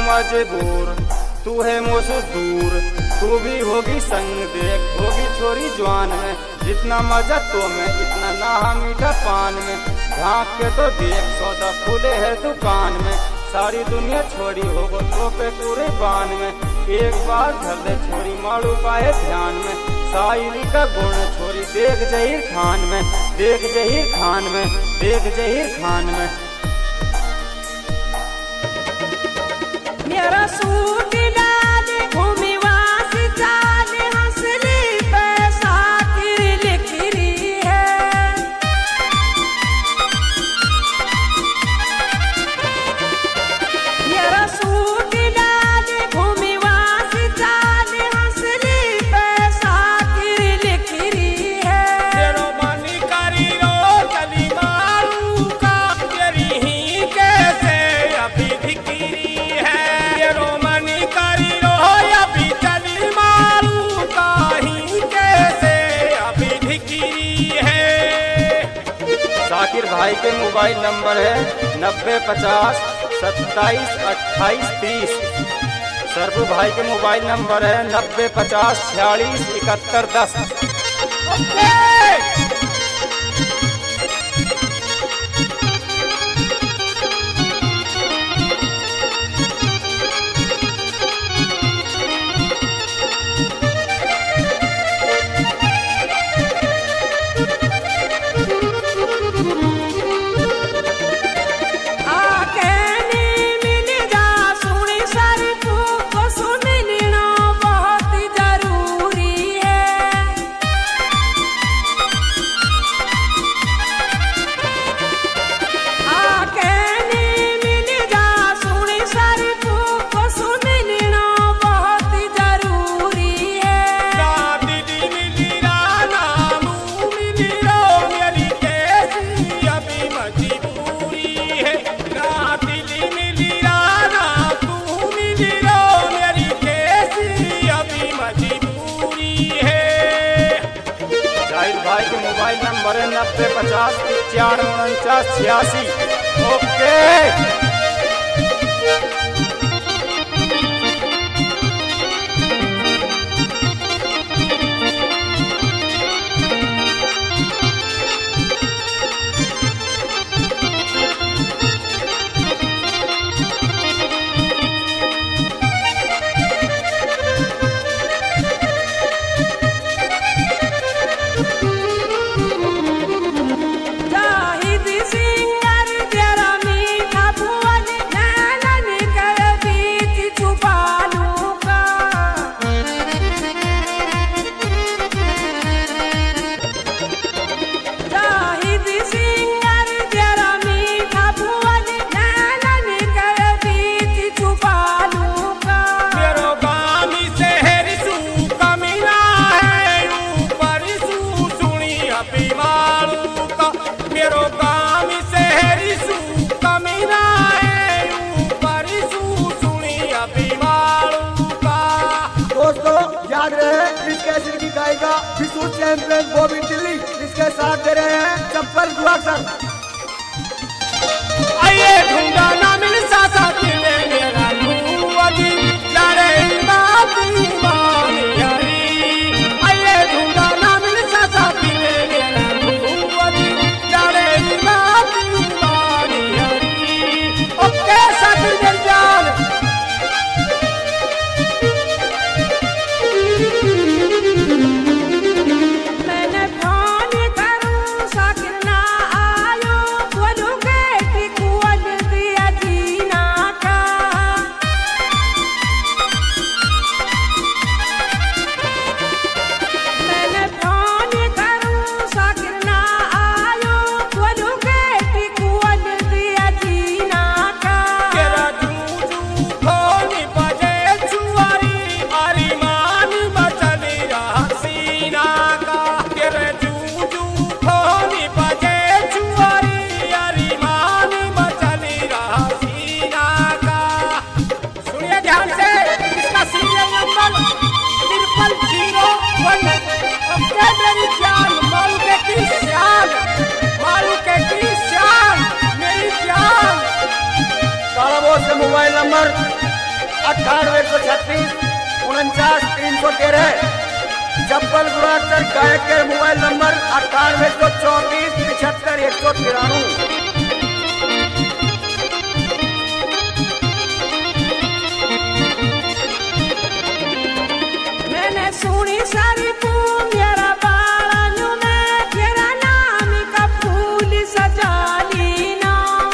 मजबूर, तू है मुझसे दूर, तू भी होगी संग देख, होगी छोरी जवान में, जितना मजा तो में इतना ना मीठा पान में, झाँक के तो देख सौदा खुले है दुकान में, सारी दुनिया छोड़ी होगो तो पे पूरे बान में, एक बार धर दे छोरी मारू पाए ध्यान में, शायरी का गुण छोरी देख जहीर खान में, देख जहीर खान में, देख जहीर खान में। मेरा सूट डाल घूमी वासी चाल हंसली पैसा किर लिखरी है, मेरा सूट डाल घूमी वासी चाल हंसली पैसा किर लिखरी है। तेरो मनी करी रो चली मारू का तेरी ही कैसे अभी धिकरी है, तेरो मनी करी रो अभी चली मारू का ही कैसे अभी धिकरी है। शाकिर भाई के मोबाइल नंबर है 9050 27 28 30। सरबू भाई के मोबाइल नंबर है 9050 46 71 10। ओके भाई के मोबाइल नंबर है 9050 95 49 86। ओके। याद रहे इस कैसेट की गायिका विशु चैंपियन बॉबी दिल्ली, इसके साथ दे रहे हैं चप्पल दुआ सर। आइए ढूंढा ना मिल सा दिले मेरा ढूंढी लारे बाती बानी यारी, आइए ढूंढा ना मिल सा दिले मेरा ढूंढी लारे बाती बानी यारी। ओके साथी जान शाकिर ना आयो बोलूंगे टिकुअल दिया जी 98 136 313। जब्बल गुराचर गायक के मोबाइल नंबर 98 134 75 193। मैंने सुनी सारी पूंजरा बाळानु में तेरा नाम का फूल सजा लीना।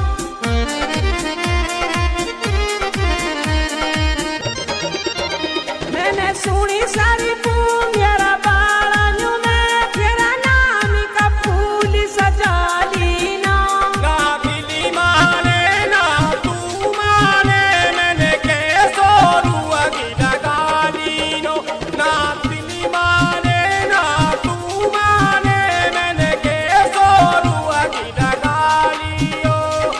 मैंने सुनी सारी पूंजरा बाळानु में तेरा नाम का फूल सजा लीना। ना दिली माने ना तू माने मैंने कैसो रुआ की लगाली नो। ना दिली माने ना तू माने मैंने कैसो रुआ की लगाली नो।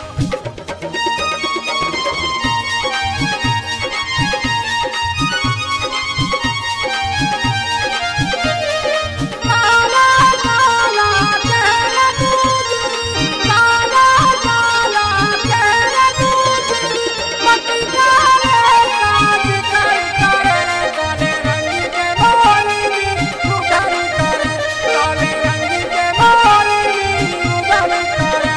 काला काला तेरा दूध, काला काला तेरा दूध, मत करे काज कर करे। काले रंग के मोरनी उगल करे, काले रंग के मोरनी उगल करे।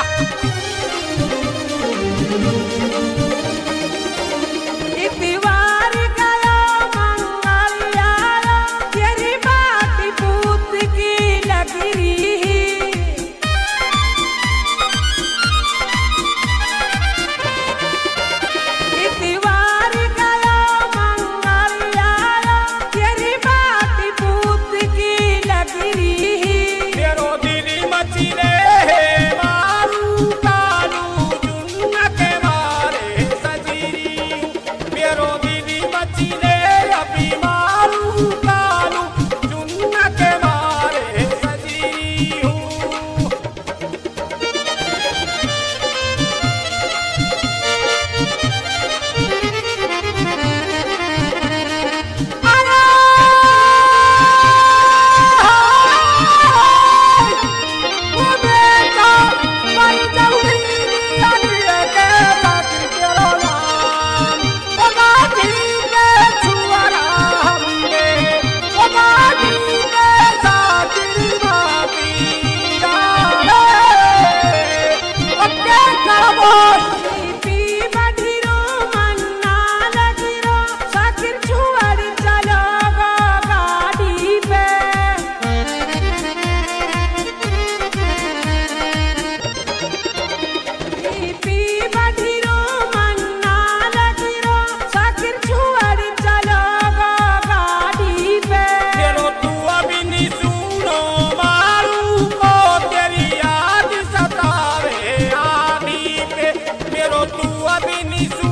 इतवार गया मंगल आया, तेरी बात पूत की लग रही। इतवार गया मंगल आया, तेरी बात पूत की लग रही। मेरो दिली मचले मारू कालू जुन्न के मारे सजीरी। मेरो दिली मचले अभी मारू कालू जुन्न के मारे सजीरी हूँ। पी बढ़िरो मन्ना लगिरो, साकिर छुअर चलो गो गाड़ी पे। पी बढ़िरो मन्ना लगिरो, साकिर छुअर चलो गो गाड़ी पे। मेरो तू अभी नहीं सुनो मारू को तेरी याद सतावे आधी पे। मेरो तू अभी नहीं सुनो